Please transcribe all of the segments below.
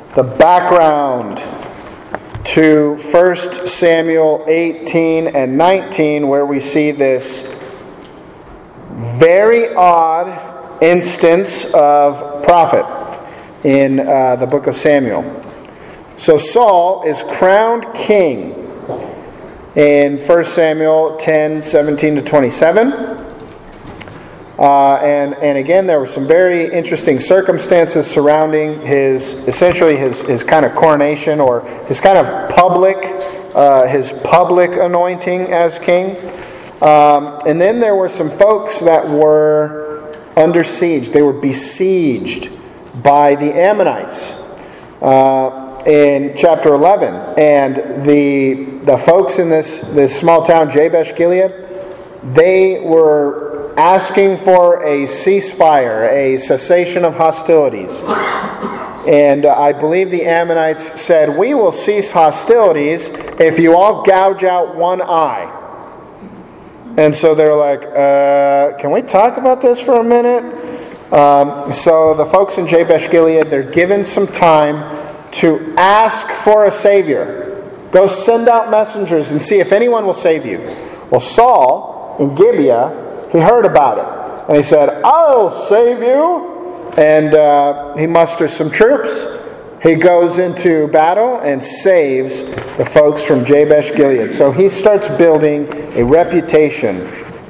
the background to 1 Samuel 18 and 19, where we see this very odd instance of prophet in the book of Samuel. So Saul is crowned king in 1 Samuel 10, 17 to 27. And again, there were some very interesting circumstances surrounding his kind of coronation, or his kind of public anointing as king. And then there were some folks that were under siege. They were besieged by the Ammonites in chapter 11. And the folks in this small town, Jabesh Gilead, they were asking for a ceasefire, a cessation of hostilities. And I believe the Ammonites said, "We will cease hostilities if you all gouge out one eye." And so they're like, can we talk about this for a minute? So the folks in Jabesh Gilead, they're given some time to ask for a savior. Go send out messengers and see if anyone will save you. Well, Saul in Gibeah, he heard about it. And he said, "I'll save you." And he musters some troops. He goes into battle and saves the folks from Jabesh Gilead. So he starts building a reputation.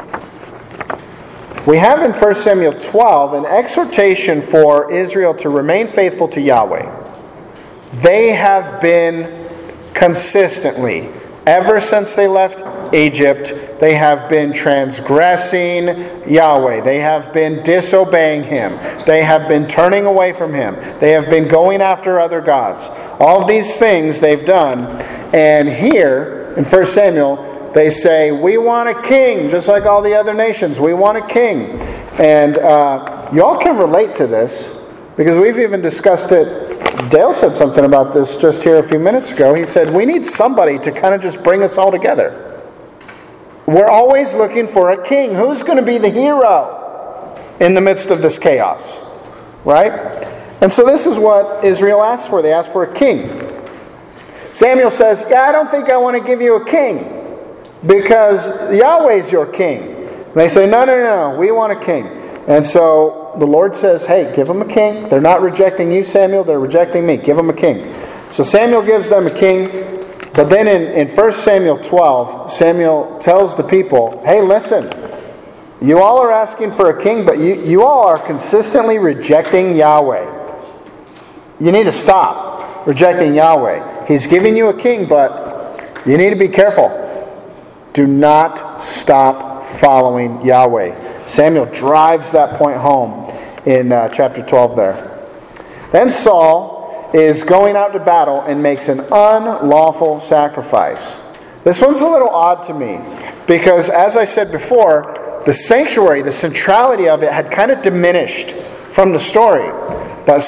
We have in 1 Samuel 12 an exhortation for Israel to remain faithful to Yahweh. They have been consistently, ever since they left Egypt, they have been transgressing Yahweh. They have been disobeying Him. They have been turning away from Him. They have been going after other gods. All of these things they've done. And here, in 1 Samuel, they say, "We want a king," just like all the other nations. We want a king. And y'all can relate to this, because we've even discussed it. Dale said something about this just here a few minutes ago. He said, we need somebody to kind of just bring us all together. We're always looking for a king. Who's going to be the hero in the midst of this chaos? Right? And so this is what Israel asked for. They asked for a king. Samuel says, I don't think I want to give you a king, because Yahweh's your king. And they say, no, we want a king. And so the Lord says, hey, give them a king. They're not rejecting you, Samuel. They're rejecting me. Give them a king. So Samuel gives them a king. But then in 1 Samuel 12, Samuel tells the people, hey, listen, you all are asking for a king, but you all are consistently rejecting Yahweh. You need to stop rejecting Yahweh. He's giving you a king, but you need to be careful. Do not stop following Yahweh. Samuel drives that point home in chapter 12 there. Then Saul is going out to battle and makes an unlawful sacrifice. This one's a little odd to me, because as I said before, the sanctuary, the centrality of it had kind of diminished from the story. But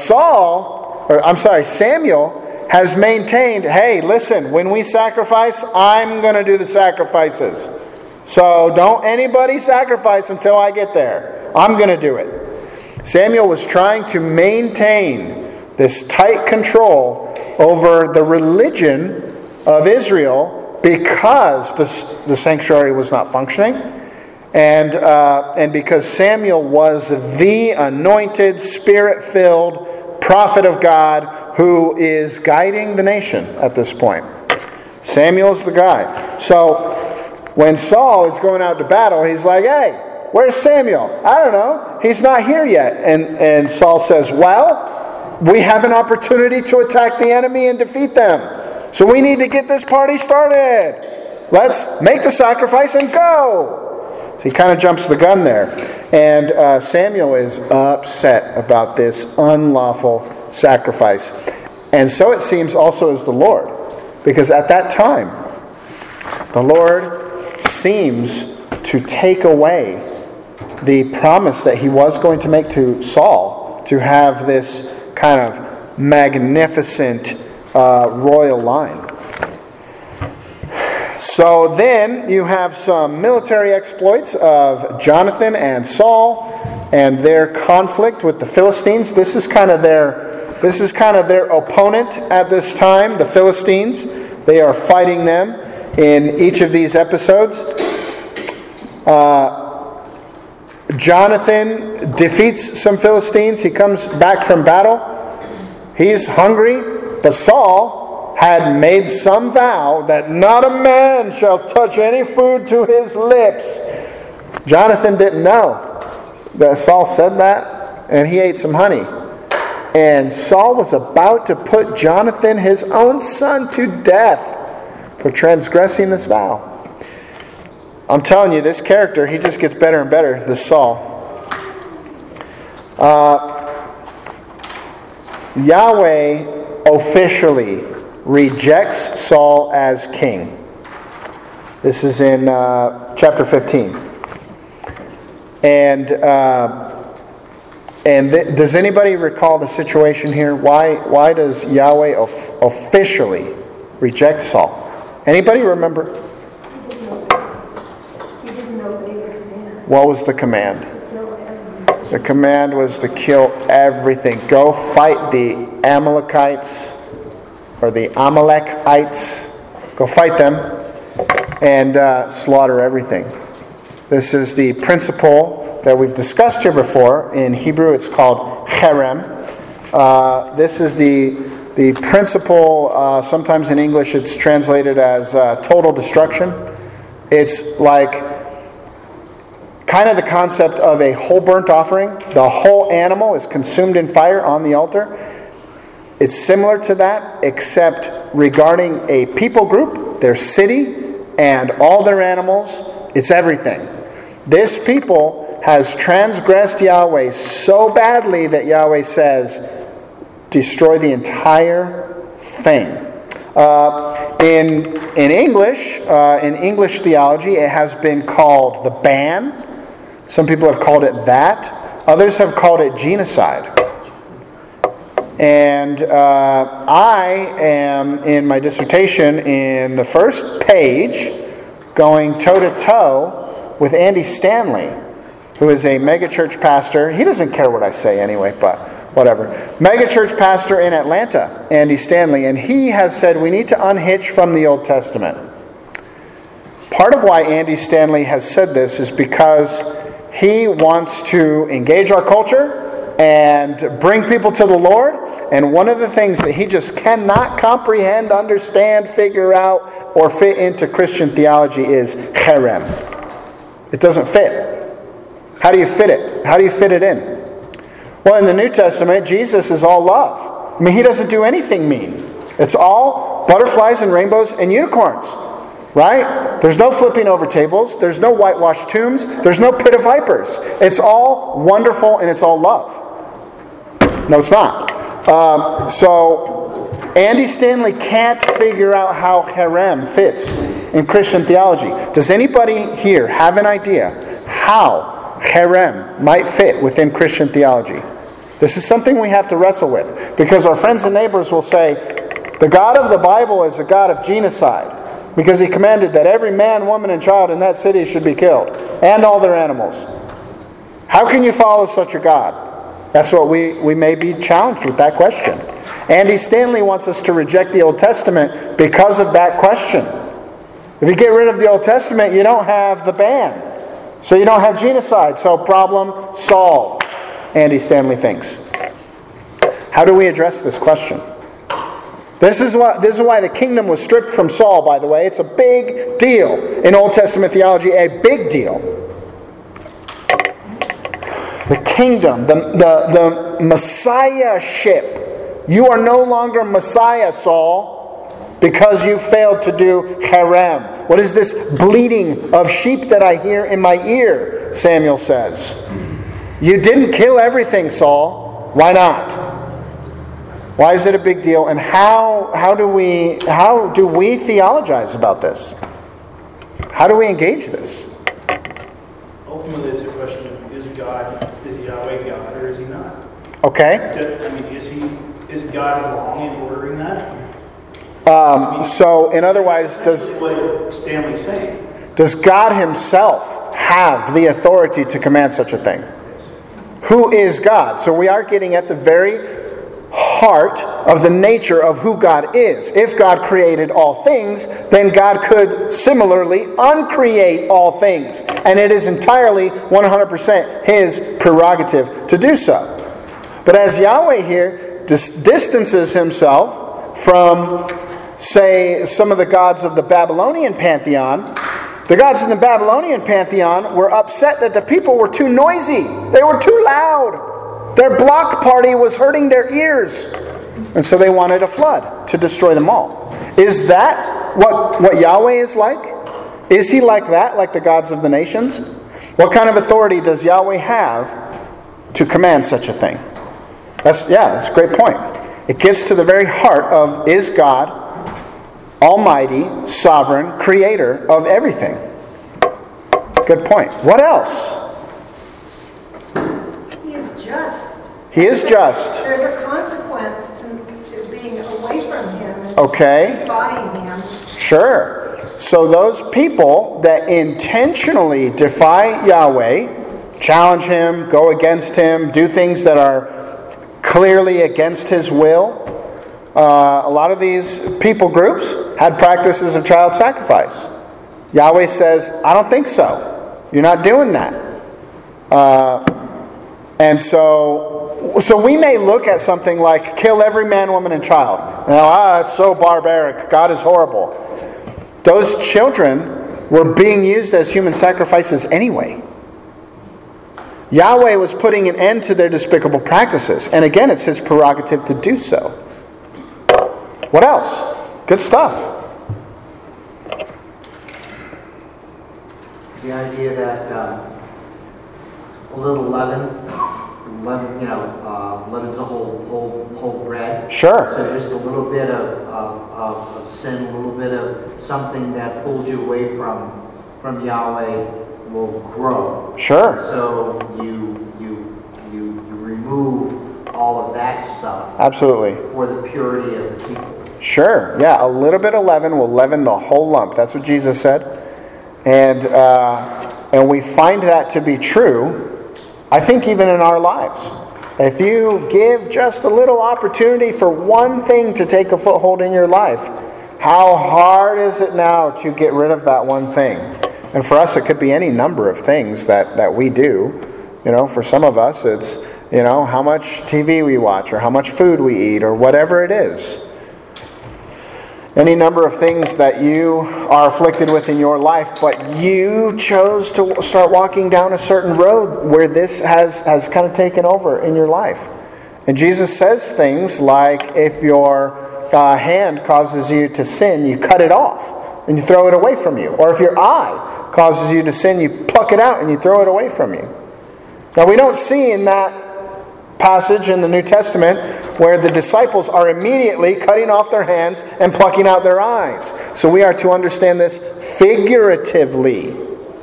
Samuel has maintained, hey, listen, when we sacrifice, I'm going to do the sacrifices. So don't anybody sacrifice until I get there. I'm going to do it. Samuel was trying to maintain this tight control over the religion of Israel because the sanctuary was not functioning. And because Samuel was the anointed, Spirit-filled prophet of God who is guiding the nation at this point. Samuel's the guy. So when Saul is going out to battle, he's like, hey, where's Samuel? I don't know. He's not here yet. And Saul says, well, we have an opportunity to attack the enemy and defeat them. So we need to get this party started. Let's make the sacrifice and go. So he kind of jumps the gun there. And Samuel is upset about this unlawful sacrifice. And so it seems also is the Lord. Because at that time, the Lord seems to take away the promise that he was going to make to Saul to have this kind of magnificent royal line. So then you have some military exploits of Jonathan and Saul and their conflict with the Philistines. This is kind of their This is kind of their opponent at this time, the Philistines. They are fighting them in each of these episodes. Jonathan defeats some Philistines. He comes back from battle. He's hungry, but Saul had made some vow that not a man shall touch any food to his lips. Jonathan didn't know that Saul said that, and he ate some honey. And Saul was about to put Jonathan, his own son, to death for transgressing this vow. I'm telling you, this character, he just gets better and better, this Saul. Yahweh officially rejects Saul as king. This is in chapter 15. And does anybody recall the situation here? Why does Yahweh officially reject Saul? Anybody remember? He didn't obey the command. What was the command? The command was to kill everything. Go fight the Amalekites or the Amalekites. Go fight them and slaughter everything. This is the principle that we've discussed here before. In Hebrew, it's called cherem. This is the principle. Sometimes in English, it's translated as total destruction. It's like kind of the concept of a whole burnt offering. The whole animal is consumed in fire on the altar. It's similar to that, except regarding a people group, their city, and all their animals. It's everything. This people has transgressed Yahweh so badly that Yahweh says, destroy the entire thing. In English theology, it has been called the ban. Some people have called it that. Others have called it genocide. And I am, in my dissertation, in the first page, going toe-to-toe with Andy Stanley, who is a megachurch pastor. He doesn't care what I say anyway, but whatever. Megachurch pastor in Atlanta, Andy Stanley, and he has said we need to unhitch from the Old Testament. Part of why Andy Stanley has said this is because he wants to engage our culture and bring people to the Lord. And one of the things that he just cannot comprehend, understand, figure out, or fit into Christian theology is cherem. It doesn't fit. How do you fit it? How do you fit it in? Well, in the New Testament, Jesus is all love. I mean, he doesn't do anything mean. It's all butterflies and rainbows and unicorns. Right? There's no flipping over tables. There's no whitewashed tombs. There's no pit of vipers. It's all wonderful and it's all love. No, it's not. So Andy Stanley can't figure out how cherem fits in Christian theology. Does anybody here have an idea how cherem might fit within Christian theology? This is something we have to wrestle with, because our friends and neighbors will say, the God of the Bible is a God of genocide, because he commanded that every man, woman, and child in that city should be killed, and all their animals. How can you follow such a God? That's what we may be challenged with, that question. Andy Stanley wants us to reject the Old Testament because of that question. If you get rid of the Old Testament, you don't have the ban. So you don't have genocide. So problem solved, Andy Stanley thinks. How do we address this question? This is why the kingdom was stripped from Saul, by the way. It's a big deal in Old Testament theology, a big deal. The kingdom, the Messiahship. You are no longer Messiah, Saul, because you failed to do cherem. What is this bleating of sheep that I hear in my ear? Samuel says. You didn't kill everything, Saul. Why not? Why is it a big deal? And how do we theologize about this? How do we engage this? Ultimately, it's a question of is Yahweh God or is he not? Okay. I mean, is God wrong in ordering that? So, in other words, what Stanley's saying. Does God himself have the authority to command such a thing? Who is God? So we are getting at the very part of the nature of who God is. If God created all things, then God could similarly uncreate all things. And it is entirely 100% His prerogative to do so. But as Yahweh here distances Himself from, say, some of the gods of the Babylonian pantheon, the gods in the Babylonian pantheon were upset that the people were too noisy. They were too loud. Their block party was hurting their ears. And so they wanted a flood to destroy them all. Is that what Yahweh is like? Is He like that, like the gods of the nations? What kind of authority does Yahweh have to command such a thing? That's a great point. It gets to the very heart of, is God Almighty, Sovereign, Creator of everything? Good point. What else? He is just. There's a consequence to being away from Him and defying Him. Sure. So those people that intentionally defy Yahweh, challenge Him, go against Him, do things that are clearly against His will, a lot of these people groups had practices of child sacrifice. Yahweh says, I don't think so. You're not doing that. And so we may look at something like kill every man, woman, and child. It's so barbaric. God is horrible. Those children were being used as human sacrifices anyway. Yahweh was putting an end to their despicable practices. And again, it's His prerogative to do so. What else? Good stuff. The idea that a little leaven's a whole bread. Sure. So just a little bit of sin, a little bit of something that pulls you away from Yahweh will grow. Sure. So you remove all of that stuff. Absolutely. For the purity of the people. Sure. Yeah, a little bit of leaven will leaven the whole lump. That's what Jesus said. And we find that to be true, I think, even in our lives. If you give just a little opportunity for one thing to take a foothold in your life, how hard is it now to get rid of that one thing? And for us, it could be any number of things that we do. For some of us, it's, how much TV we watch or how much food we eat or whatever it is. Any number of things that you are afflicted with in your life, but you chose to start walking down a certain road where this has kind of taken over in your life. And Jesus says things like, if your hand causes you to sin, you cut it off and you throw it away from you. Or if your eye causes you to sin, you pluck it out and you throw it away from you. Now we don't see in that passage in the New Testament where the disciples are immediately cutting off their hands and plucking out their eyes. So we are to understand this figuratively.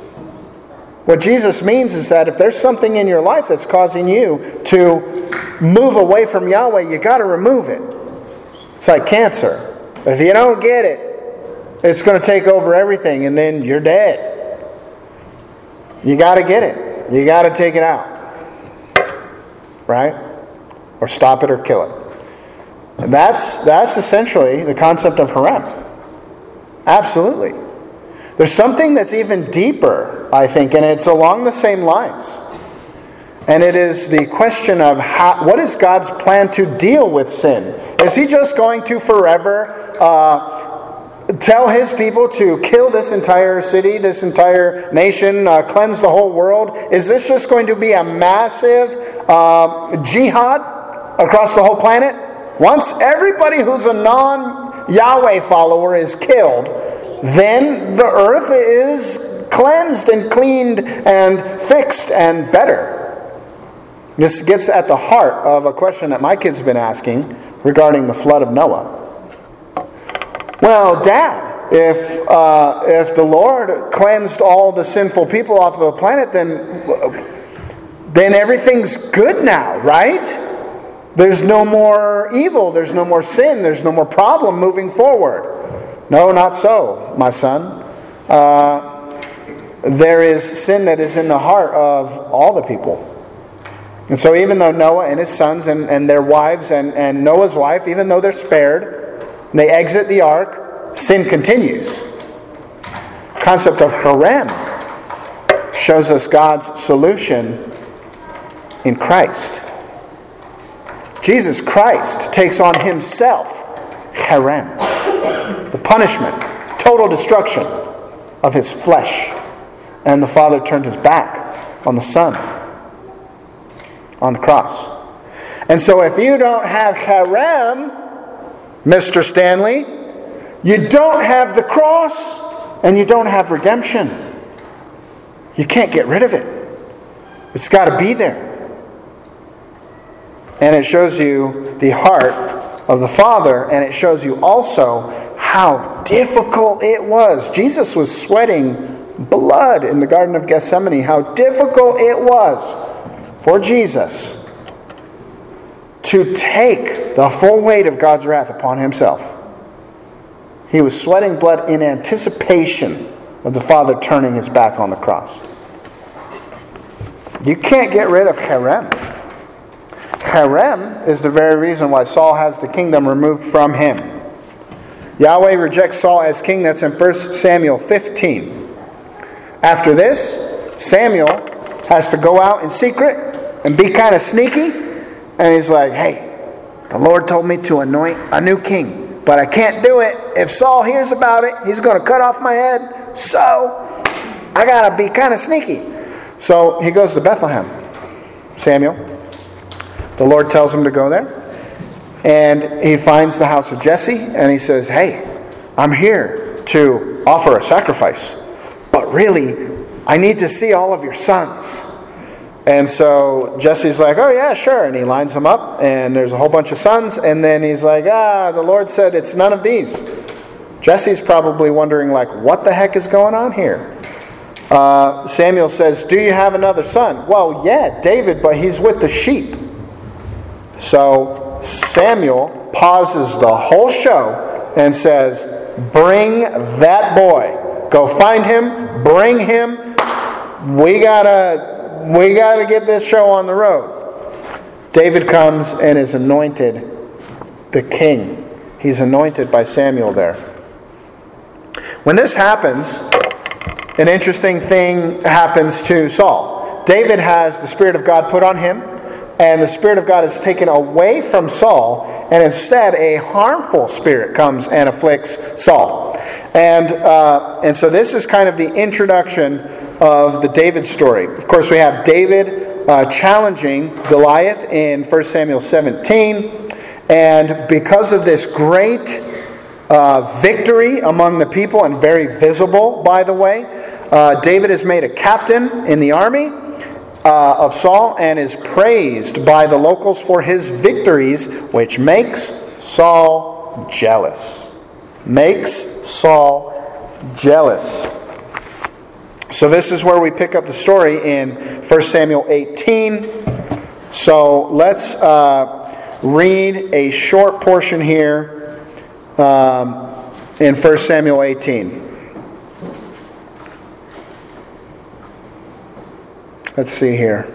What Jesus means is that if there's something in your life that's causing you to move away from Yahweh, you got to remove it. It's like cancer. If you don't get it, it's going to take over everything and then you're dead. You got to get it. You got to take it out. Right? Or stop it or kill it. And that's essentially the concept of harem. Absolutely. There's something that's even deeper, I think, and it's along the same lines. And it is the question of what is God's plan to deal with sin? Is He just going to forever tell His people to kill this entire city, this entire nation, cleanse the whole world? Is this just going to be a massive jihad across the whole planet? Once everybody who's a non-Yahweh follower is killed, then the earth is cleansed and cleaned and fixed and better. This gets at the heart of a question that my kids have been asking regarding the flood of Noah. Well, Dad, if the Lord cleansed all the sinful people off the planet, then everything's good now, right? There's no more evil, there's no more sin, there's no more problem moving forward. No, not so, my son. There is sin that is in the heart of all the people. And so even though Noah and his sons and their wives and Noah's wife, even though they're spared, they exit the ark, sin continues. The concept of harem shows us God's solution in Christ. Jesus Christ takes on himself harem, the punishment, total destruction of his flesh. And the Father turned his back on the Son on the cross. And so if you don't have harem, Mr. Stanley, you don't have the cross and you don't have redemption. You can't get rid of it. It's got to be there. And it shows you the heart of the Father, and it shows you also how difficult it was. Jesus was sweating blood in the Garden of Gethsemane. How difficult it was for Jesus to take the full weight of God's wrath upon himself. He was sweating blood in anticipation of the Father turning his back on the cross. You can't get rid of harem. Harem is the very reason why Saul has the kingdom removed from him. Yahweh rejects Saul as king. That's in 1 Samuel 15. After this, Samuel has to go out in secret and be kind of sneaky. And he's like, hey, the Lord told me to anoint a new king, but I can't do it. If Saul hears about it, he's going to cut off my head. So I got to be kind of sneaky. So he goes to Bethlehem. Samuel. The Lord tells him to go there. And he finds the house of Jesse. And he says, hey, I'm here to offer a sacrifice. But really, I need to see all of your sons. And so Jesse's like, oh yeah, sure. And he lines them up. And there's a whole bunch of sons. And then he's like, the Lord said it's none of these. Jesse's probably wondering, like, what the heck is going on here? Samuel says, do you have another son? Well, yeah, David, but he's with the sheep. So Samuel pauses the whole show and says, bring that boy. Go find him, bring him. We gotta get this show on the road. David comes and is anointed the king. He's anointed by Samuel there. When this happens, an interesting thing happens to Saul. David has the Spirit of God put on him, and the Spirit of God is taken away from Saul, and instead a harmful spirit comes and afflicts Saul. And so this is kind of the introduction of the David story. Of course, we have David challenging Goliath in 1 Samuel 17, and because of this great victory among the people, and very visible, by the way, David is made a captain in the army of Saul and is praised by the locals for his victories, which makes Saul jealous. Makes Saul jealous. So this is where we pick up the story in 1 Samuel 18. So let's read a short portion here in 1 Samuel 18. Let's see here.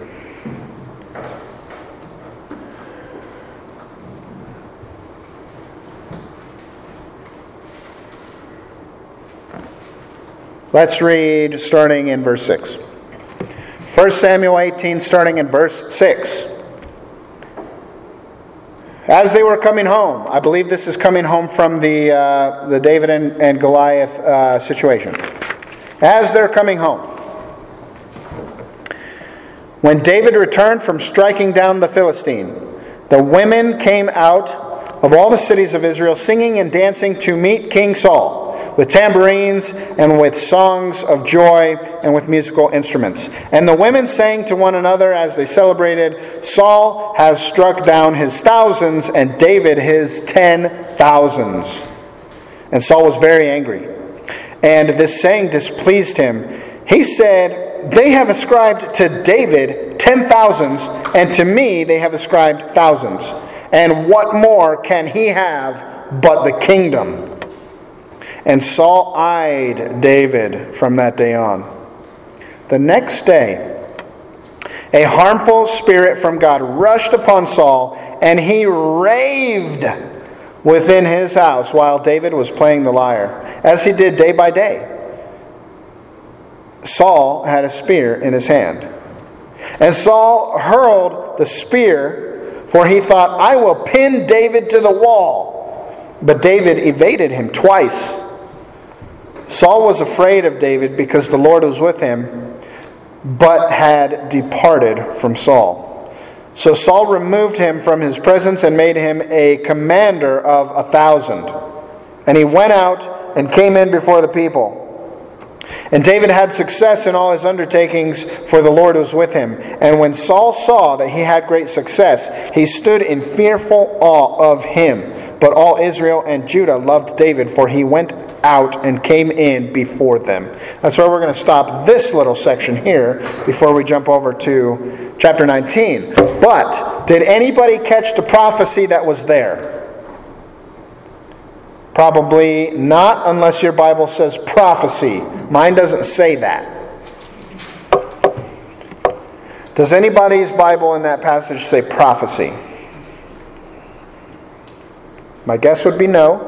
Let's read starting in verse 6. 1 Samuel 18, starting in verse 6. As they were coming home, I believe this is coming home from the David and Goliath situation. As they're coming home, when David returned from striking down the Philistine, the women came out of all the cities of Israel, singing and dancing to meet King Saul, with tambourines and with songs of joy and with musical instruments. And the women sang to one another as they celebrated, Saul has struck down his thousands and David his 10,000s. And Saul was very angry. And this saying displeased him. He said, they have ascribed to David 10,000s, and to me they have ascribed thousands. And what more can he have but the kingdom? And Saul eyed David from that day on. The next day, a harmful spirit from God rushed upon Saul, and he raved within his house while David was playing the lyre, as he did day by day. Saul had a spear in his hand. And Saul hurled the spear, for he thought, I will pin David to the wall. But David evaded him twice. Saul was afraid of David because the Lord was with him, but had departed from Saul. So Saul removed him from his presence and made him a commander of 1,000. And he went out and came in before the people. And David had success in all his undertakings, for the Lord was with him. And when Saul saw that he had great success, he stood in fearful awe of him. But all Israel and Judah loved David, for he went out and came in before them. That's where we're going to stop this little section here before we jump over to chapter 19. But did anybody catch the prophecy that was there? Probably not, unless your Bible says prophecy. Mine doesn't say that. Does anybody's Bible in that passage say prophecy? My guess would be no.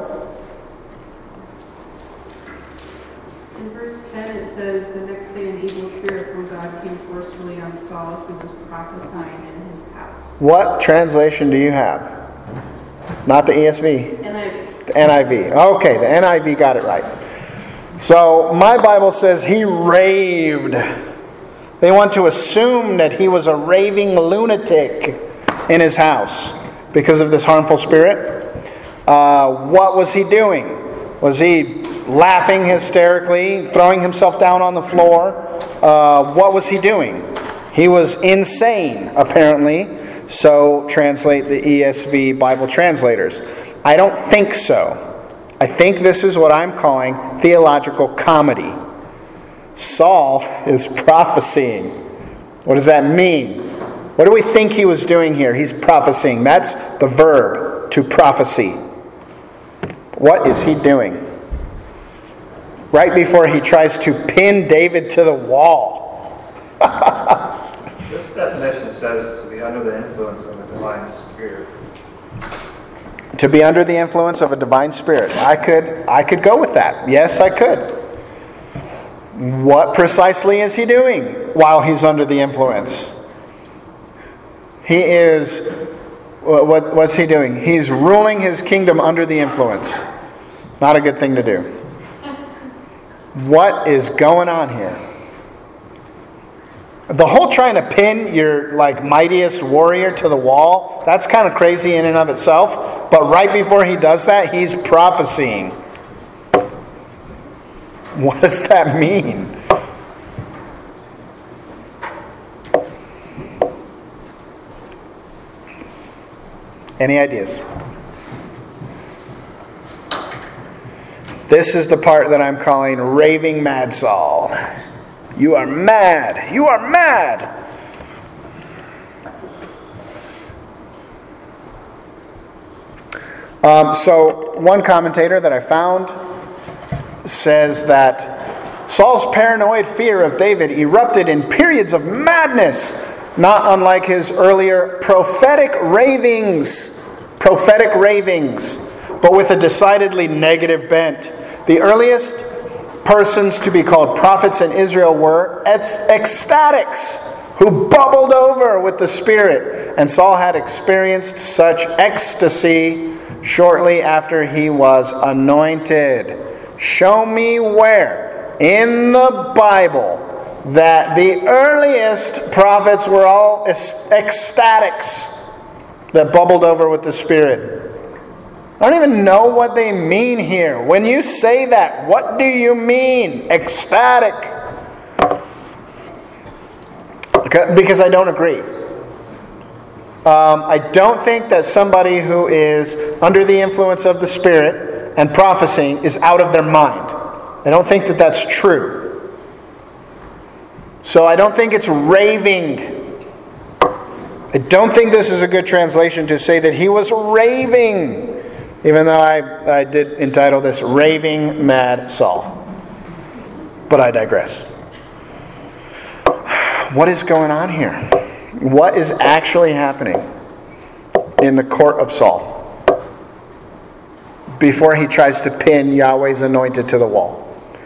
In verse 10 it says, the next day an evil spirit from God came forcefully on Saul. He was prophesying in his house. What translation do you have? Not the ESV? NIV. The NIV. Okay, the NIV got it right. So my Bible says he raved. They want to assume that he was a raving lunatic in his house because of this harmful spirit. What was he doing? Was he laughing hysterically, throwing himself down on the floor? What was he doing? He was insane, apparently. So translate the ESV Bible translators. I don't think so. I think this is what I'm calling theological comedy. Saul is prophesying. What does that mean? What do we think he was doing here? He's prophesying. That's the verb, to prophecy. What is he doing? Right before he tries to pin David to the wall. This definition says to be under the influence of a divine spirit. To be under the influence of a divine spirit. I could go with that. Yes, I could. What precisely is he doing while he's under the influence? He is... What's he doing? He's ruling his kingdom under the influence. Not a good thing to do. What is going on here? The whole trying to pin your mightiest warrior to the wall, that's kind of crazy in and of itself. But right before he does that, he's prophesying. What does that mean? Any ideas? This is the part that I'm calling raving mad Saul. You are mad. You are mad. So one commentator that I found says that Saul's paranoid fear of David erupted in periods of madness, not unlike his earlier prophetic ravings, but with a decidedly negative bent. The earliest persons to be called prophets in Israel were ecstatics who bubbled over with the Spirit. And Saul had experienced such ecstasy shortly after he was anointed. Show me where in the Bible that the earliest prophets were all ecstatics that bubbled over with the Spirit. I don't even know what they mean here. When you say that, what do you mean? Ecstatic. Because I don't agree. I don't think that somebody who is under the influence of the Spirit and prophesying is out of their mind. I don't think that that's true. So I don't think it's raving. I don't think this is a good translation to say that he was raving. Even though I did entitle this Raving Mad Saul. But I digress. What is going on here? What is actually happening in the court of Saul before he tries to pin Yahweh's anointed to the wall?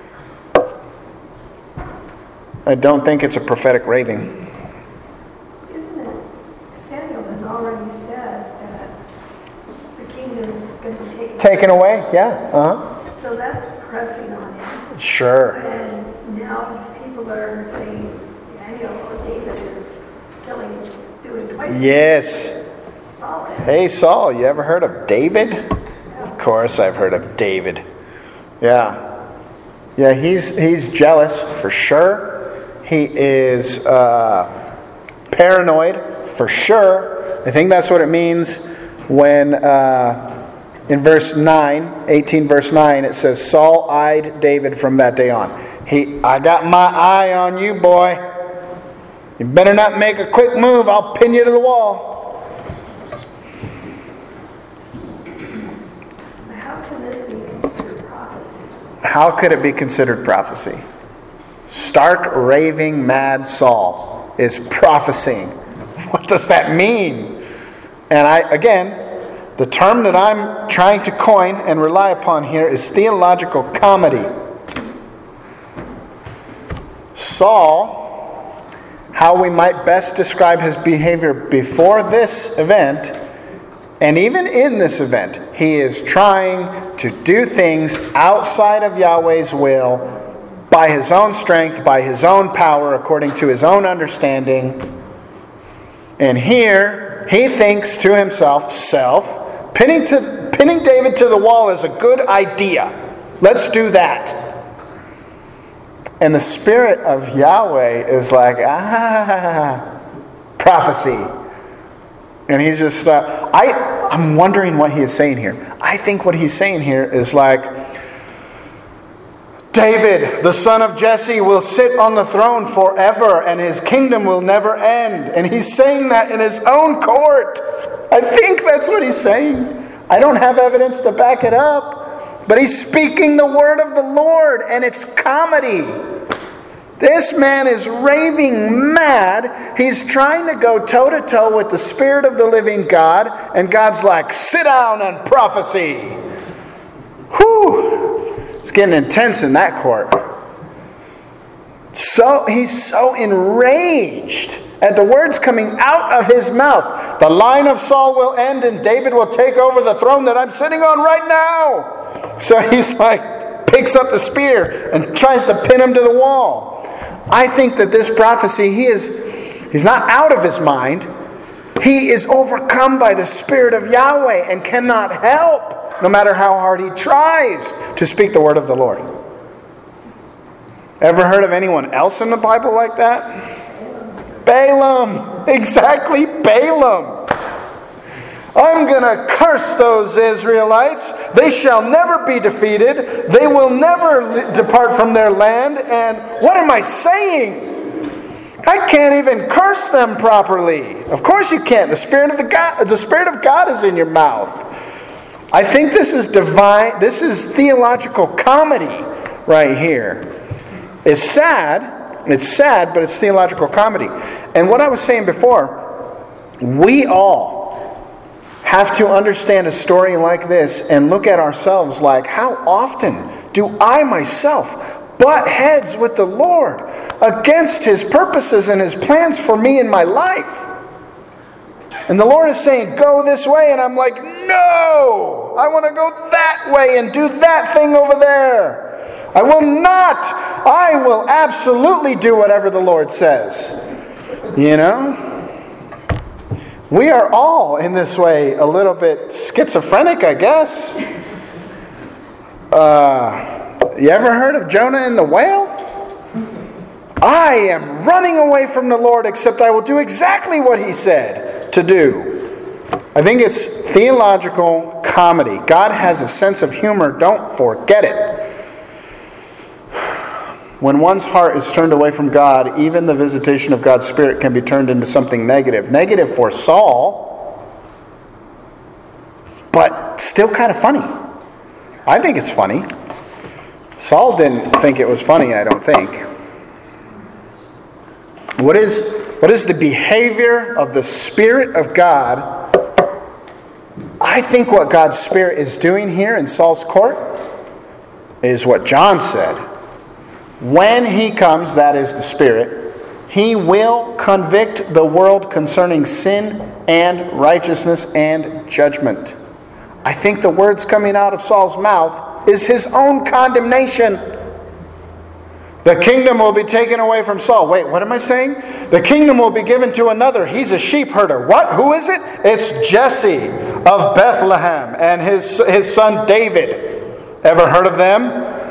I don't think it's a prophetic raving. Isn't it? Samuel has already said that the kingdom is going to be taken away. Yeah. So that's pressing on him. Sure. And now people are saying Daniel or David is doing twice. Yes. Saul is. Hey Saul, you ever heard of David? Of course I've heard of David. Yeah. Yeah, he's jealous for sure. He is paranoid for sure. I think that's what it means when in verse 9, 18 verse 9, it says, Saul eyed David from that day on. I got my eye on you, boy. You better not make a quick move. I'll pin you to the wall. How can this be considered prophecy? How could it be considered prophecy? Stark, raving, mad Saul is prophesying. What does that mean? And again, the term that I'm trying to coin and rely upon here is theological comedy. Saul, how we might best describe his behavior before this event, and even in this event, he is trying to do things outside of Yahweh's will, by his own strength, by his own power, according to his own understanding. And here, he thinks to himself, pinning David to the wall is a good idea. Let's do that. And the Spirit of Yahweh is like, prophecy. And he's just, I'm wondering what he is saying here. I think what he's saying here is like, David, the son of Jesse, will sit on the throne forever and his kingdom will never end. And he's saying that in his own court. I think that's what he's saying. I don't have evidence to back it up. But he's speaking the word of the Lord and it's comedy. This man is raving mad. He's trying to go toe-to-toe with the Spirit of the living God. And God's like, sit down and prophesy. Whew. It's getting intense in that court. So he's so enraged at the words coming out of his mouth. The line of Saul will end and David will take over the throne that I'm sitting on right now. So he's like, picks up the spear and tries to pin him to the wall. I think that this prophecy, he's not out of his mind. He is overcome by the Spirit of Yahweh and cannot help, no matter how hard he tries, to speak the word of the Lord. Ever heard of anyone else in the Bible like that? Balaam. Exactly, Balaam. I'm going to curse those Israelites. They shall never be defeated. They will never depart from their land. And what am I saying? I can't even curse them properly. Of course you can't. The Spirit of God is in your mouth. I think this is divine. This is theological comedy right here. It's sad, but it's theological comedy. And what I was saying before, we all have to understand a story like this and look at ourselves like, how often do I myself butt heads with the Lord against His purposes and His plans for me in my life? And the Lord is saying, go this way. And I'm like, no, I want to go that way and do that thing over there. I will not. I will absolutely do whatever the Lord says. You know? We are all in this way a little bit schizophrenic, I guess. You ever heard of Jonah and the whale? I am running away from the Lord, except I will do exactly what He said to do. I think it's theological comedy. God has a sense of humor. Don't forget it. When one's heart is turned away from God, even the visitation of God's Spirit can be turned into something negative. Negative for Saul, but still kind of funny. I think it's funny. Saul didn't think it was funny, I don't think. What is What is the behavior of the Spirit of God? I think what God's Spirit is doing here in Saul's court is what John said. When He comes, that is the Spirit, He will convict the world concerning sin and righteousness and judgment. I think the words coming out of Saul's mouth is his own condemnation. The kingdom will be taken away from Saul. Wait, what am I saying? The kingdom will be given to another. He's a sheep herder. What? Who is it? It's Jesse of Bethlehem and his son David. Ever heard of them?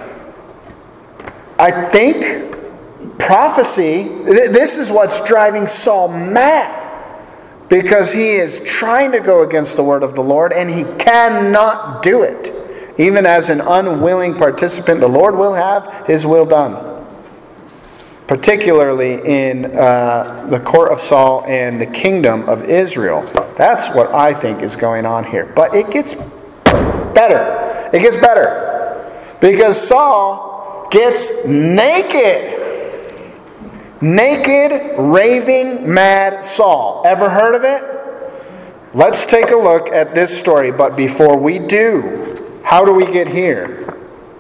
I think prophecy, this is what's driving Saul mad. Because he is trying to go against the word of the Lord and he cannot do it. Even as an unwilling participant, the Lord will have His will done. Particularly in the court of Saul and the kingdom of Israel. That's what I think is going on here. But it gets better. It gets better. Because Saul gets naked. Naked, raving, mad Saul. Ever heard of it? Let's take a look at this story. But before we do, how do we get here?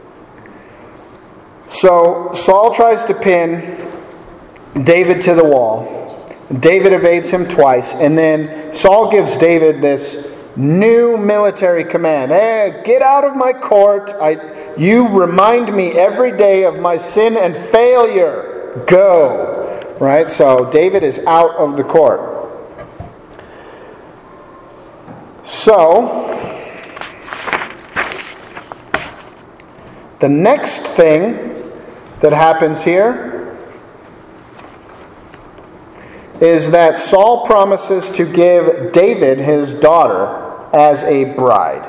So Saul tries to pin David to the wall. David evades him twice. And then Saul gives David this new military command. Hey, get out of my court. You remind me every day of my sin and failure. Go. Right? So David is out of the court. So the next thing that happens here is that Saul promises to give David his daughter as a bride.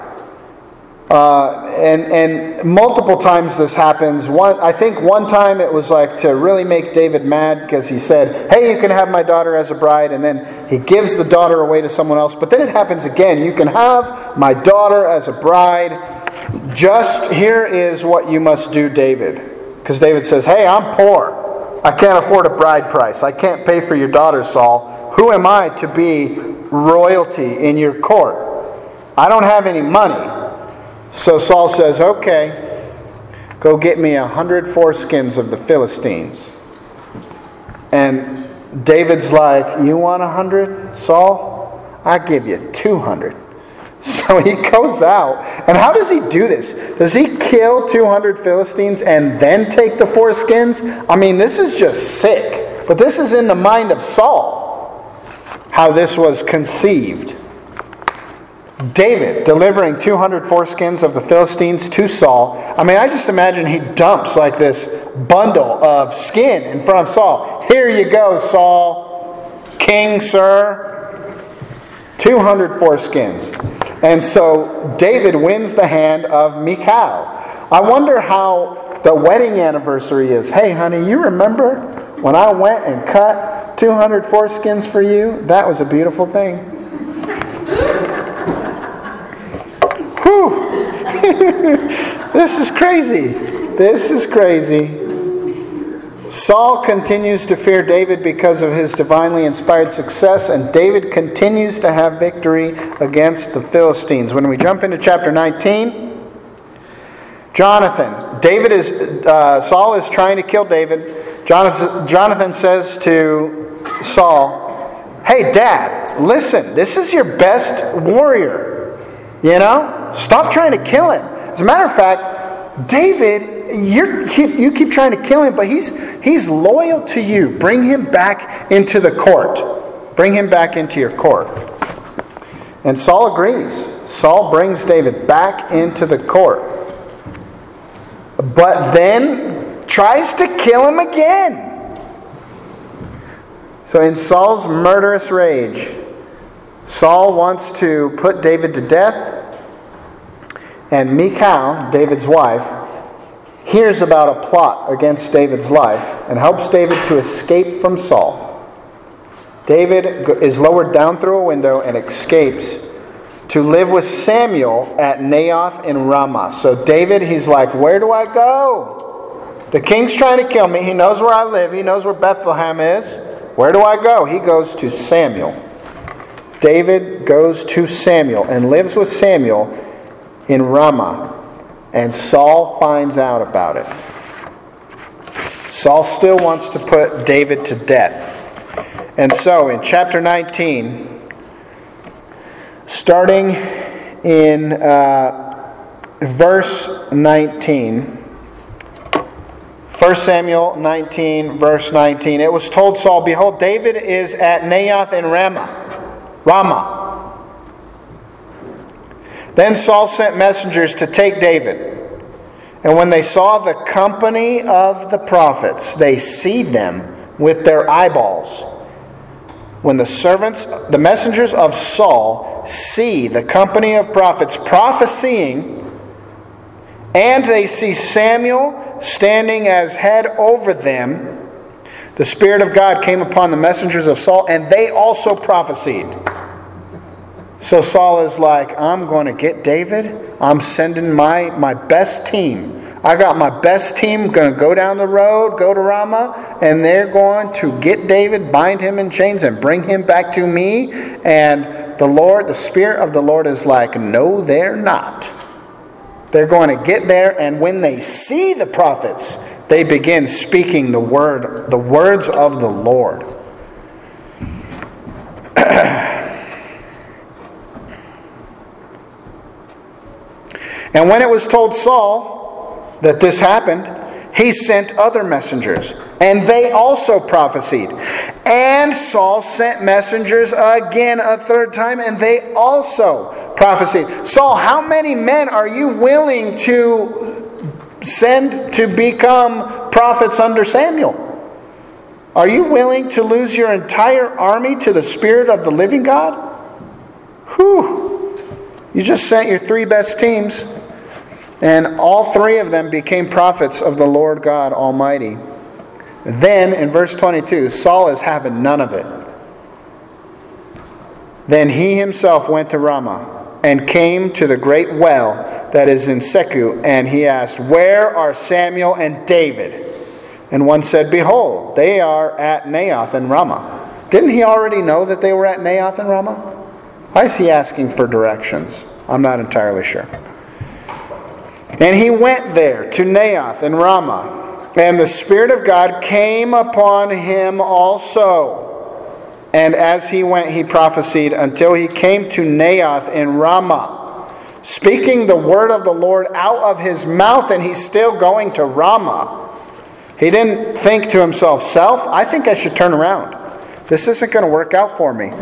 And multiple times this happens. I think one time it was like to really make David mad because he said, hey, you can have my daughter as a bride. And then he gives the daughter away to someone else. But then it happens again. You can have my daughter as a bride. Just here is what you must do, David. Because David says, hey, I'm poor. I can't afford a bride price. I can't pay for your daughter, Saul. Who am I to be royalty in your court? I don't have any money. So Saul says, okay, go get me 100 foreskins of the Philistines. And David's like, you want 100, Saul? I'll give you 200. So he goes out. And how does he do this? Does he kill 200 Philistines and then take the foreskins? I mean, this is just sick. But this is in the mind of Saul, how this was conceived. David delivering 200 foreskins of the Philistines to Saul. I mean, I just imagine he dumps like this bundle of skin in front of Saul. Here you go, Saul. King, sir. 200 foreskins. And so David wins the hand of Michal. I wonder how the wedding anniversary is. Hey, honey, you remember when I went and cut 200 foreskins for you? That was a beautiful thing. Whew. This is crazy. This is crazy. Saul continues to fear David because of his divinely inspired success, and David continues to have victory against the Philistines. When we jump into chapter 19, Jonathan. Saul is trying to kill David. Jonathan says to Saul, hey, Dad, listen, this is your best warrior. You know? Stop trying to kill him. As a matter of fact, David, you keep trying to kill him, but he's loyal to you. Bring him back into the court. Bring him back into your court. And Saul agrees. Saul brings David back into the court. But then tries to kill him again. So in Saul's murderous rage, Saul wants to put David to death. And Michal, David's wife, hears about a plot against David's life and helps David to escape from Saul. David is lowered down through a window and escapes to live with Samuel at Naioth in Ramah. So David, he's like, where do I go? The king's trying to kill me. He knows where I live. He knows where Bethlehem is. Where do I go? He goes to Samuel. David goes to Samuel and lives with Samuel in Ramah. And Saul finds out about it. Saul still wants to put David to death. And so in chapter 19, starting in verse 19, 1 Samuel 19, verse 19, it was told Saul, behold, David is at Naioth in Ramah. Then Saul sent messengers to take David. And when they saw the company of the prophets, they seed them with their eyeballs. When the messengers of Saul see the company of prophets prophesying, and they see Samuel standing as head over them, the Spirit of God came upon the messengers of Saul, and they also prophesied. So Saul is like, I'm going to get David. I'm sending my best team. I got my best team going to go down the road, go to Ramah, and they're going to get David, bind him in chains, and bring him back to me. And the Spirit of the Lord is like, no, they're not. They're going to get there, and when they see the prophets, they begin speaking the words of the Lord. And when it was told Saul that this happened, he sent other messengers, and they also prophesied. And Saul sent messengers again a third time, and they also prophesied. Saul, how many men are you willing to send to become prophets under Samuel? Are you willing to lose your entire army to the Spirit of the living God? Whew! You just sent your 3 best teams. And all 3 of them became prophets of the Lord God Almighty. Then, in verse 22, Saul is having none of it. Then he himself went to Ramah and came to the great well that is in Secu. And he asked, where are Samuel and David? And one said, behold, they are at Naioth in Ramah. Didn't he already know that they were at Naioth in Ramah? Why is he asking for directions? I'm not entirely sure. And he went there to Naioth in Ramah, and the Spirit of God came upon him also. And as he went, he prophesied until he came to Naioth in Ramah, speaking the word of the Lord out of his mouth, and he's still going to Ramah. He didn't think to himself, I think I should turn around. This isn't going to work out for me.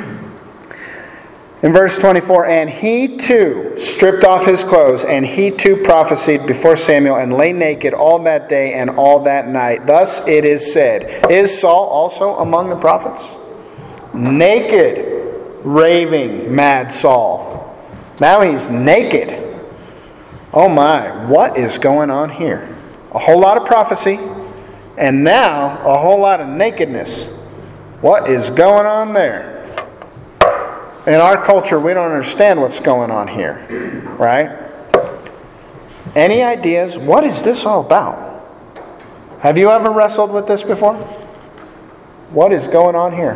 In verse 24, and he too stripped off his clothes, and he too prophesied before Samuel, and lay naked all that day and all that night. Thus it is said, is Saul also among the prophets? Naked, raving, mad Saul. Now he's naked. Oh my, what is going on here? A whole lot of prophecy, and now a whole lot of nakedness. What is going on there? In our culture, we don't understand what's going on here, right? Any ideas? What is this all about? Have you ever wrestled with this before? What is going on here?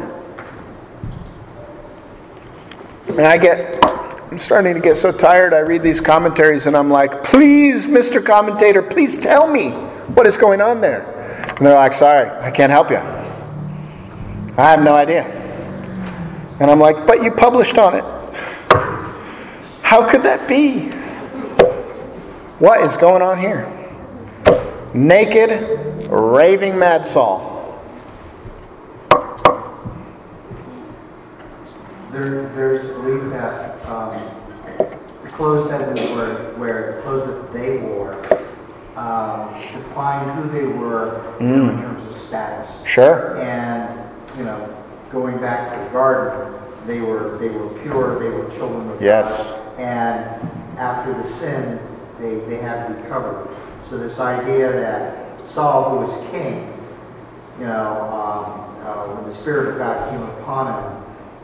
And I'm starting to get so tired. I read these commentaries and I'm like, please, Mr. Commentator, please tell me what is going on there. And they're like, sorry, I can't help you. I have no idea. And I'm like, but you published on it. How could that be? What is going on here? Naked, raving mad Saul. There's belief that the clothes that they the clothes that they wore, defined who they were in terms of status. Sure. And going back to the garden, they were pure, they were children of yes. God. And after the sin, they had to be covered. So this idea that Saul, who was king, when the Spirit of God came upon him,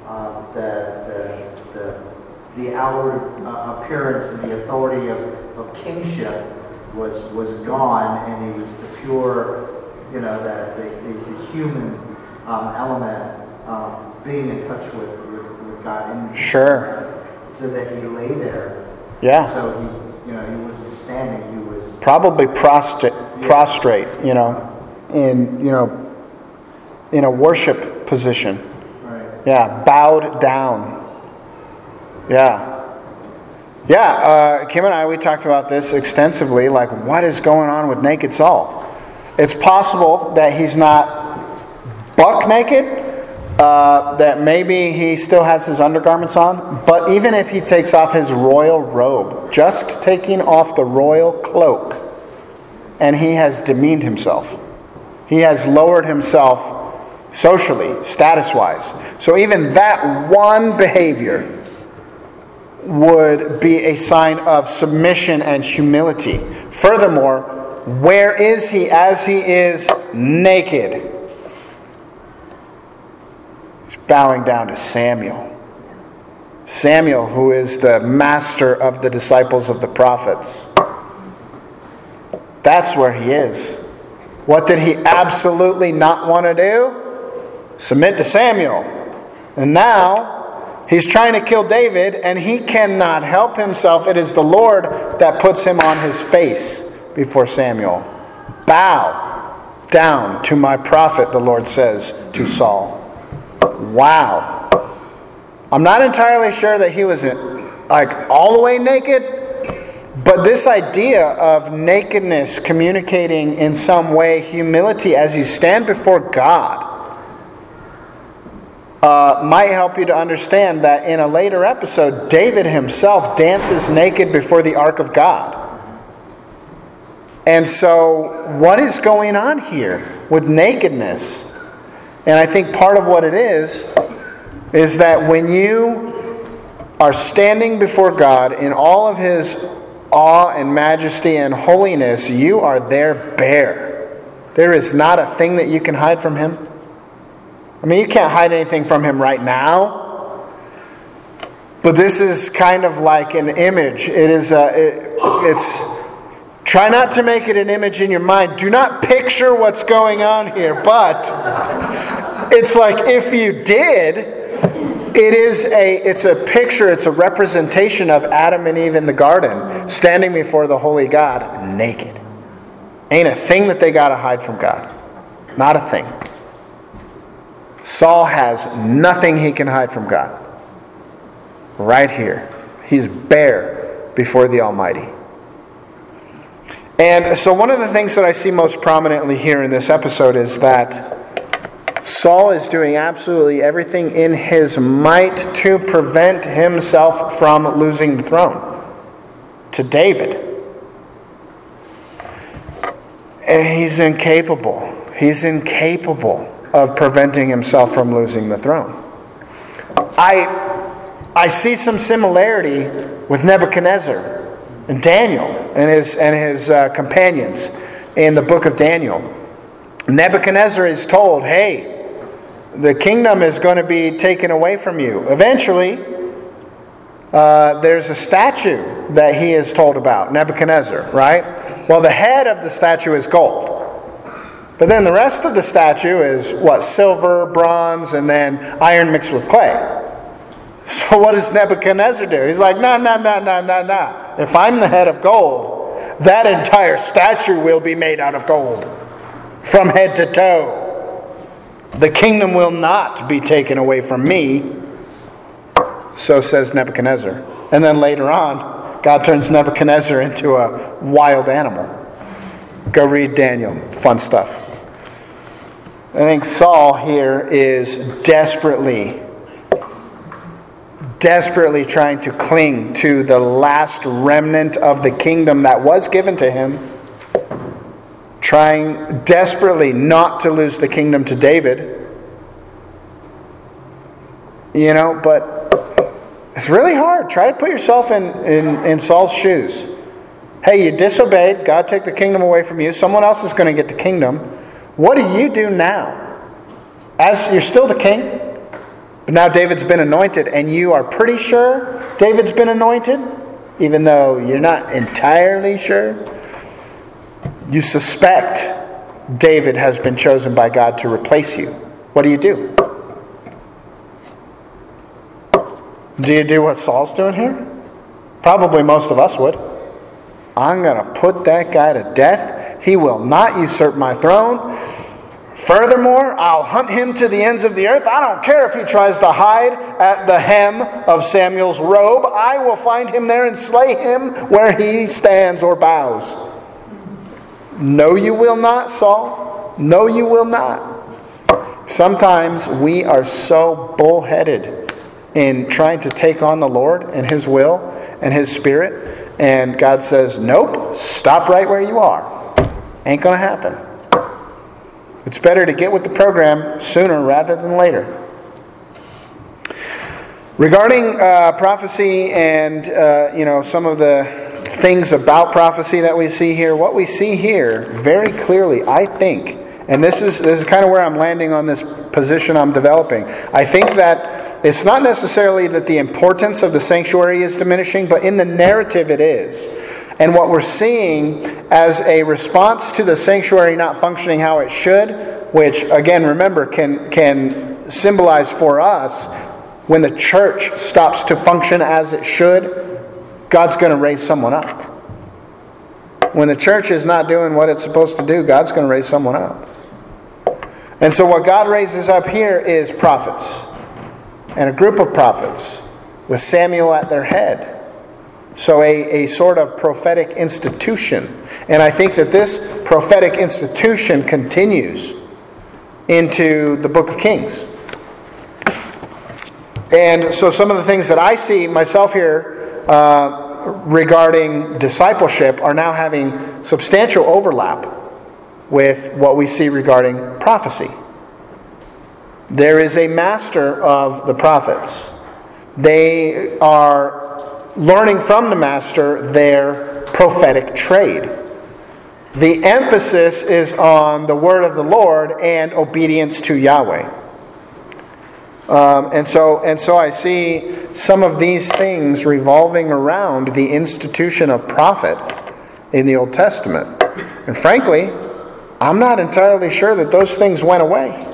the outward appearance and the authority of kingship was gone, and he was the pure, the human element, being in touch with God, and Sure. so that he lay there. Yeah. So he wasn't standing. He was Probably prostrate, in a worship position. right. Yeah, bowed down. Yeah. Yeah, Kim and I, we talked about this extensively, like what is going on with naked Saul? It's possible that he's not buck naked, that maybe he still has his undergarments on, but even if he takes off his royal robe, just taking off the royal cloak, and he has demeaned himself. He has lowered himself socially, status-wise. So even that one behavior would be a sign of submission and humility. Furthermore, where is he as he is naked? He's bowing down to Samuel. Samuel, who is the master of the disciples of the prophets. That's where he is. What did he absolutely not want to do? Submit to Samuel. And now he's trying to kill David, and he cannot help himself. It is the Lord that puts him on his face before Samuel. Bow down to my prophet, the Lord says to Saul. Wow. I'm not entirely sure that he was like all the way naked, but this idea of nakedness communicating in some way humility as you stand before God might help you to understand that in a later episode, David himself dances naked before the ark of God. And so, what is going on here with nakedness? And I think part of what it is that when you are standing before God in all of His awe and majesty and holiness, you are there bare. There is not a thing that you can hide from Him. I mean, you can't hide anything from Him right now. But this is kind of like an image. It's try not to make it an image in your mind. Do not picture what's going on here. But it's like if you did, it's a picture, it's a representation of Adam and Eve in the garden, standing before the holy God, naked. Ain't a thing that they got to hide from God. Not a thing. Saul has nothing he can hide from God. Right here. He's bare before the Almighty. And so one of the things that I see most prominently here in this episode is that Saul is doing absolutely everything in his might to prevent himself from losing the throne to David. And he's incapable. He's incapable of preventing himself from losing the throne. I see some similarity with Nebuchadnezzar and Daniel and his companions in the book of Daniel. Nebuchadnezzar is told, hey, the kingdom is going to be taken away from you. Eventually, there's a statue that he is told about, Nebuchadnezzar, right? Well, the head of the statue is gold. But then the rest of the statue is, silver, bronze, and then iron mixed with clay. So what does Nebuchadnezzar do? He's like, no. If I'm the head of gold, that entire statue will be made out of gold. From head to toe. The kingdom will not be taken away from me. So says Nebuchadnezzar. And then later on, God turns Nebuchadnezzar into a wild animal. Go read Daniel. Fun stuff. I think Saul here is desperately trying to cling to the last remnant of the kingdom that was given to him. Trying desperately not to lose the kingdom to David. But it's really hard. Try to put yourself in Saul's shoes. Hey, you disobeyed. God take the kingdom away from you. Someone else is going to get the kingdom. What do you do now? As you're still the king, but now David's been anointed, and you are pretty sure David's been anointed, even though you're not entirely sure. You suspect David has been chosen by God to replace you. What do you do? Do you do what Saul's doing here? Probably most of us would. I'm going to put that guy to death. He will not usurp my throne. Furthermore, I'll hunt him to the ends of the earth. I don't care if he tries to hide at the hem of Samuel's robe. I will find him there and slay him where he stands or bows. No, you will not, Saul. No, you will not. Sometimes we are so bullheaded in trying to take on the Lord and His will and His Spirit. And God says, nope, stop right where you are. Ain't going to happen. It's better to get with the program sooner rather than later. Regarding prophecy and some of the things about prophecy that we see here, what we see here very clearly, I think, and this is kind of where I'm landing on this position I'm developing. I think that it's not necessarily that the importance of the sanctuary is diminishing, but in the narrative it is. And what we're seeing as a response to the sanctuary not functioning how it should, which again, remember, can symbolize for us when the church stops to function as it should, God's going to raise someone up. When the church is not doing what it's supposed to do, God's going to raise someone up. And so what God raises up here is prophets. And a group of prophets with Samuel at their head. So a sort of prophetic institution. And I think that this prophetic institution continues into the book of Kings. And so some of the things that I see myself here regarding discipleship are now having substantial overlap with what we see regarding prophecy. There is a master of the prophets. They are learning from the master their prophetic trade. The emphasis is on the word of the Lord and obedience to Yahweh. And so I see some of these things revolving around the institution of prophet in the Old Testament. And frankly, I'm not entirely sure that those things went away.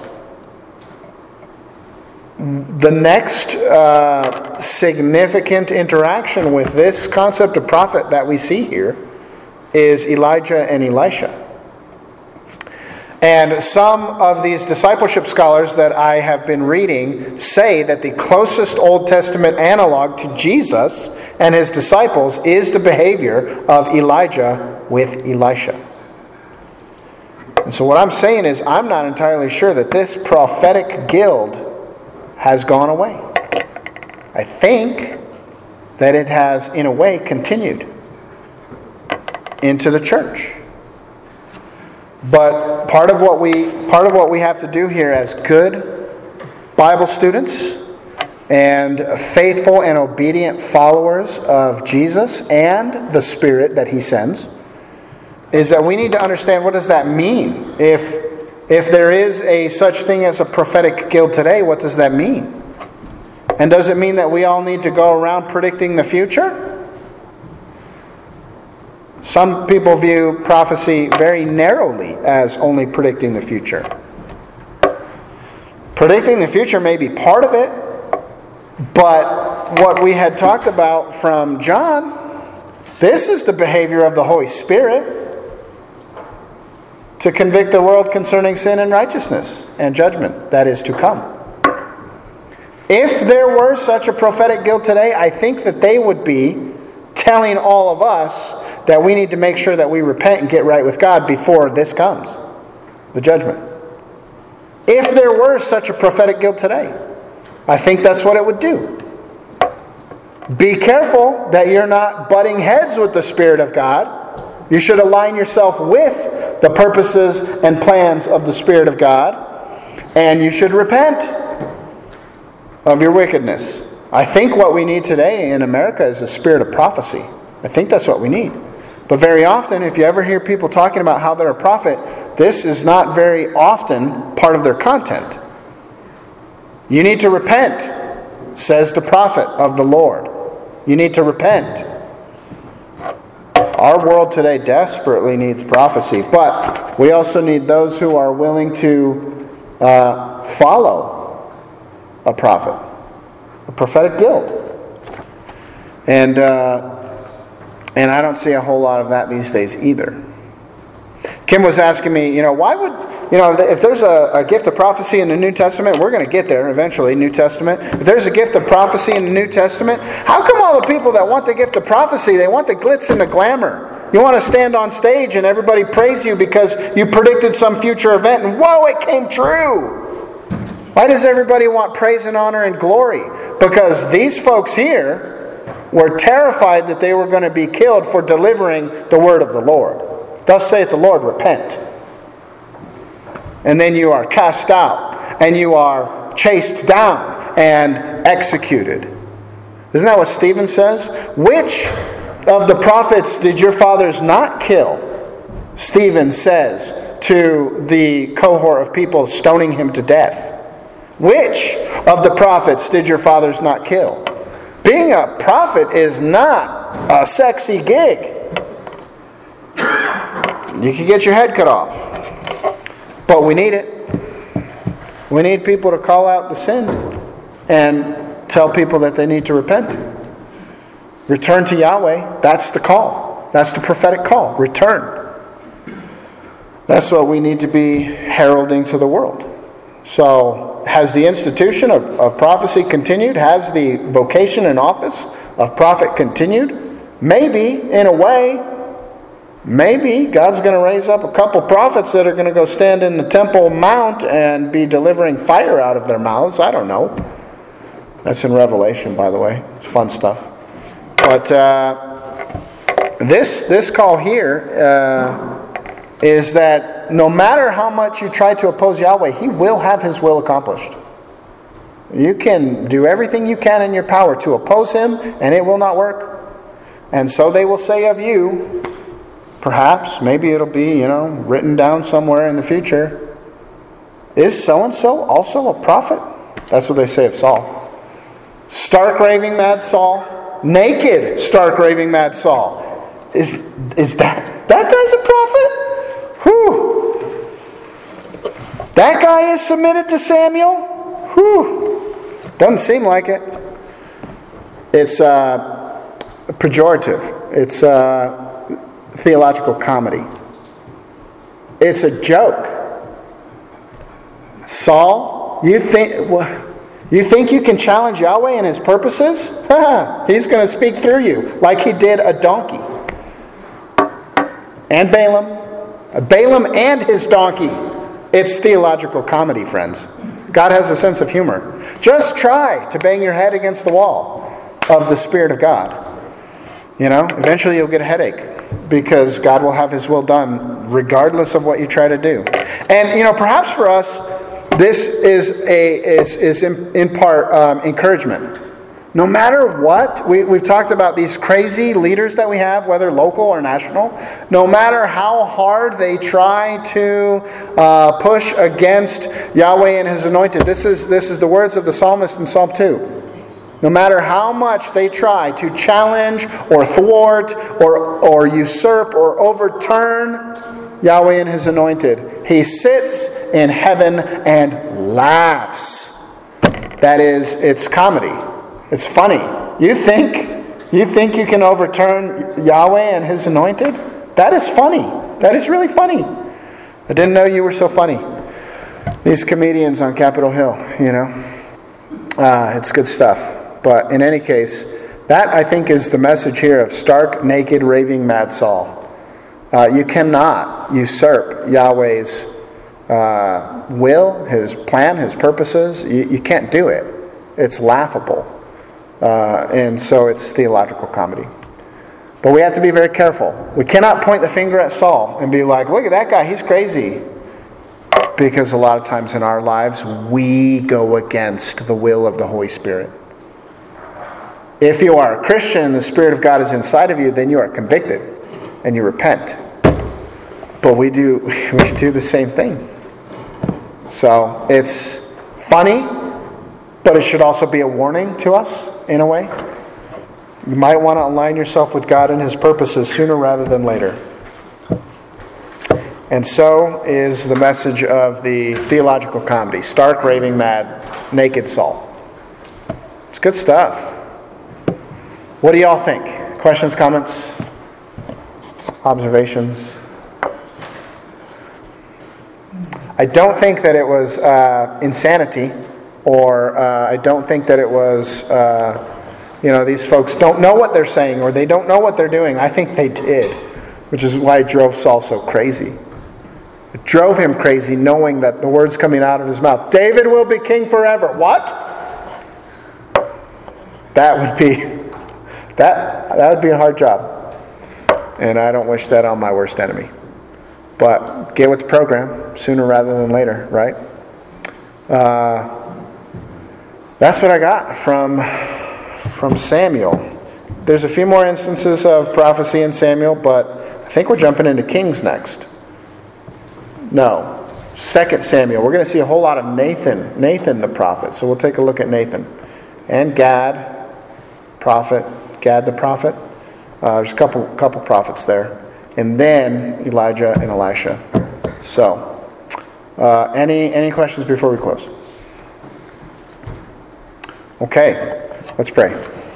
The next significant interaction with this concept of prophet that we see here is Elijah and Elisha. And some of these discipleship scholars that I have been reading say that the closest Old Testament analog to Jesus and his disciples is the behavior of Elijah with Elisha. And so what I'm saying is I'm not entirely sure that this prophetic guild has gone away. I think that it has, in a way, continued into the church. But part of what we have to do here as good Bible students and faithful and obedient followers of Jesus and the Spirit that He sends is that we need to understand, what does that mean? If there is a such thing as a prophetic guild today, what does that mean? And does it mean that we all need to go around predicting the future? Some people view prophecy very narrowly as only predicting the future. Predicting the future may be part of it, but what we had talked about from John, this is the behavior of the Holy Spirit to convict the world concerning sin and righteousness and judgment that is to come. If there were such a prophetic guild today, I think that they would be telling all of us that we need to make sure that we repent and get right with God before this comes, the judgment. If there were such a prophetic guild today, I think that's what it would do. Be careful that you're not butting heads with the Spirit of God. You should align yourself with the purposes and plans of the Spirit of God, and you should repent of your wickedness. I think what we need today in America is a spirit of prophecy. I think that's what we need. But very often, if you ever hear people talking about how they're a prophet, this is not very often part of their content. You need to repent, says the prophet of the Lord. You need to repent. Our world today desperately needs prophecy, but we also need those who are willing to follow a prophet, a prophetic guild. And I don't see a whole lot of that these days either. Kim was asking me, why would, if there's a gift of prophecy in the New Testament, we're going to get there eventually, New Testament. If there's a gift of prophecy in the New Testament, how come all the people that want the gift of prophecy, they want the glitz and the glamour? You want to stand on stage and everybody praise you because you predicted some future event and whoa, it came true. Why does everybody want praise and honor and glory? Because these folks here were terrified that they were going to be killed for delivering the word of the Lord. Thus saith the Lord, repent. And then you are cast out, and you are chased down and executed. Isn't that what Stephen says? Which of the prophets did your fathers not kill? Stephen says to the cohort of people stoning him to death. Which of the prophets did your fathers not kill? Being a prophet is not a sexy gig. You can get your head cut off. But we need it. We need people to call out the sin and tell people that they need to repent. Return to Yahweh. That's the call. That's the prophetic call. Return. That's what we need to be heralding to the world. So, has the institution of prophecy continued? Has the vocation and office of prophet continued? Maybe, in a way. Maybe God's going to raise up a couple prophets that are going to go stand in the Temple Mount and be delivering fire out of their mouths. I don't know. That's in Revelation, by the way. It's fun stuff. But this call here is that no matter how much you try to oppose Yahweh, He will have His will accomplished. You can do everything you can in your power to oppose Him, and it will not work. And so they will say of you, perhaps, maybe it'll be, written down somewhere in the future. Is so-and-so also a prophet? That's what they say of Saul. Stark raving mad Saul. Naked stark raving mad Saul. Is that guy's a prophet? Whew. That guy is submitted to Samuel? Whew. Doesn't seem like it. It's pejorative. It's theological comedy. It's a joke. Saul, you think you can challenge Yahweh and His purposes? He's going to speak through you like He did a donkey. And Balaam and his donkey. It's theological comedy, friends. God has a sense of humor. Just try to bang your head against the wall of the Spirit of God. Eventually you'll get a headache because God will have His will done regardless of what you try to do. And, perhaps for us, this is in part encouragement. No matter what, we've talked about these crazy leaders that we have, whether local or national. No matter how hard they try to push against Yahweh and His anointed. This is the words of the psalmist in Psalm 2. No matter how much they try to challenge or thwart or usurp or overturn Yahweh and His anointed, He sits in heaven and laughs. That is, it's comedy. It's funny. You think you can overturn Yahweh and His anointed? That is funny. That is really funny. I didn't know you were so funny. These comedians on Capitol Hill, it's good stuff. But in any case, that I think is the message here of stark, naked, raving mad Saul. You cannot usurp Yahweh's will, His plan, His purposes. You can't do it. It's laughable. And so it's theological comedy. But we have to be very careful. We cannot point the finger at Saul and be like, look at that guy, he's crazy. Because a lot of times in our lives, we go against the will of the Holy Spirit. If you are a Christian and the Spirit of God is inside of you, then you are convicted and you repent. But we do the same thing. So it's funny, but it should also be a warning to us in a way. You might want to align yourself with God and His purposes sooner rather than later. And so is the message of the theological comedy, Stark, Raving Mad, Naked Saul. It's good stuff. What do y'all think? Questions, comments, observations? I don't think that it was insanity, or I don't think that it was, these folks don't know what they're saying or they don't know what they're doing. I think they did, which is why it drove Saul so crazy. It drove him crazy knowing that the words coming out of his mouth, David will be king forever. What? That would be a hard job. And I don't wish that on my worst enemy. But get with the program sooner rather than later, right? That's what I got from Samuel. There's a few more instances of prophecy in Samuel, but I think we're jumping into Kings next. No, 2 Samuel. We're going to see a whole lot of Nathan the prophet. So we'll take a look at Nathan. And Gad the prophet. There's a couple prophets there. And then Elijah and Elisha. So, any questions before we close? Okay, let's pray.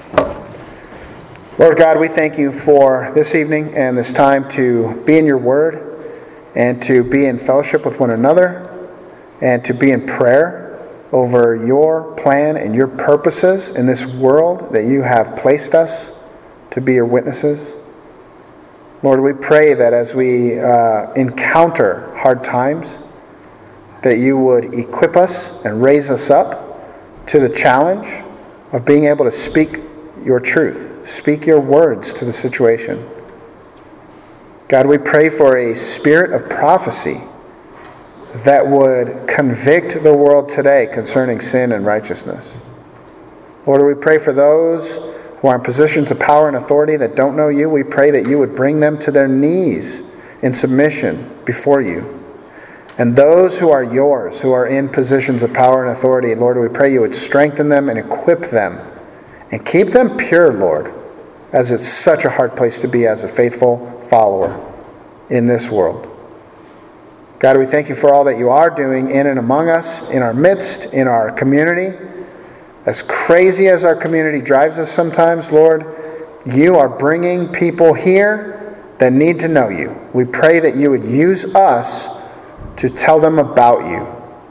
Lord God, we thank you for this evening and this time to be in your word and to be in fellowship with one another and to be in prayer over your plan and your purposes in this world that you have placed us to be your witnesses. Lord, we pray that as we encounter hard times, that you would equip us and raise us up to the challenge of being able to speak your truth, speak your words to the situation. God, we pray for a spirit of prophecy that would convict the world today concerning sin and righteousness. Lord, we pray for those who are in positions of power and authority that don't know you. We pray that you would bring them to their knees in submission before you. And those who are yours, who are in positions of power and authority, Lord, we pray you would strengthen them and equip them and keep them pure, Lord, as it's such a hard place to be as a faithful follower in this world. God, we thank you for all that you are doing in and among us, in our midst, in our community. As crazy as our community drives us sometimes, Lord, you are bringing people here that need to know you. We pray that you would use us to tell them about you.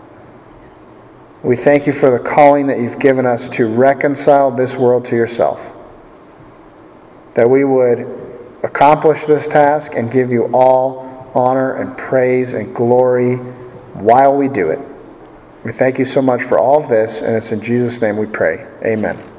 We thank you for the calling that you've given us to reconcile this world to yourself. That we would accomplish this task and give you all honor and praise and glory while we do it. We thank you so much for all of this, and it's in Jesus' name we pray. Amen.